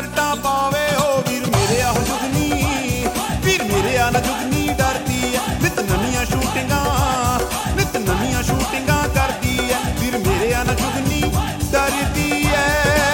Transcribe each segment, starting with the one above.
शर्टां पावे ओ वीर मेरे आह जुगनी, वीर मेरे आ ना जुगनी डरदी है, नित नवियां शूटिंगां करदी है, वीर मेरे आ ना जुगनी डरदी है।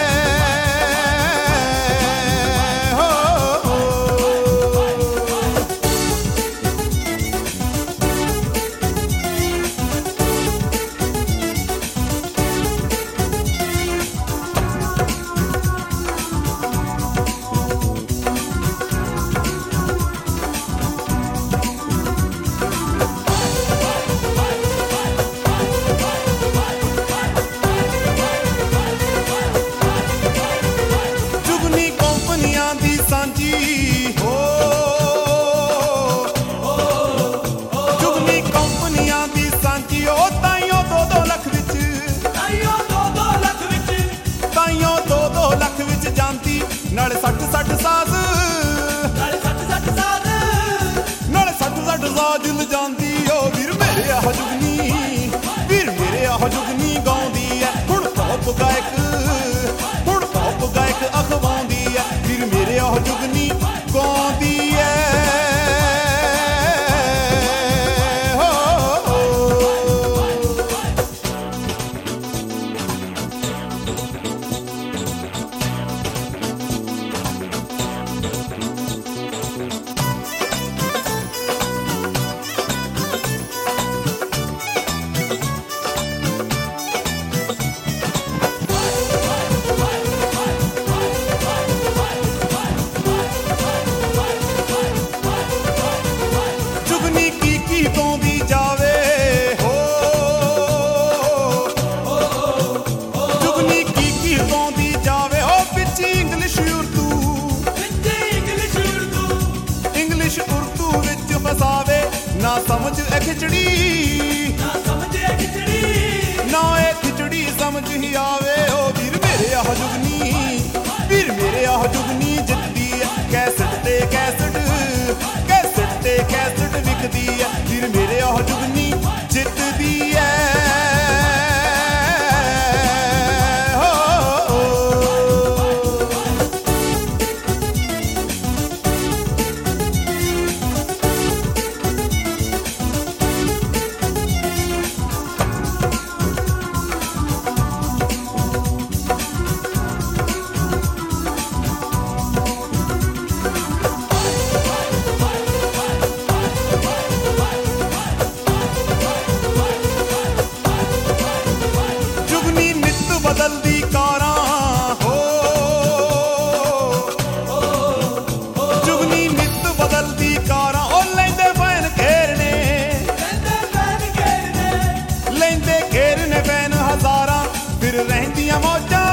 नाले सट सट साज दिल जांदी ओ वीर मेरे आह जुगनी, वीर मेरे आह जुगनी गाउंदी है, हुण पॉप गायक अखवाउंदी है, वीर मेरे आह जुगनी गाउंदी है। ना समझ ए खिचड़ी, ना ए खिचड़ी समझ ही आवे ओ वीर मेरे आह जुगनी, वीर मेरे आह जुगनी जितदी है, कैसेट ते कैसेट विकदी है, वीर मेरे आह जुगनी जितदी है। बदलदी कारां हो जुगनी नित बदलदी कारां ओ लैंदे बैन घेरने बैन हज़ारां, फिर रहिंदियां मौजां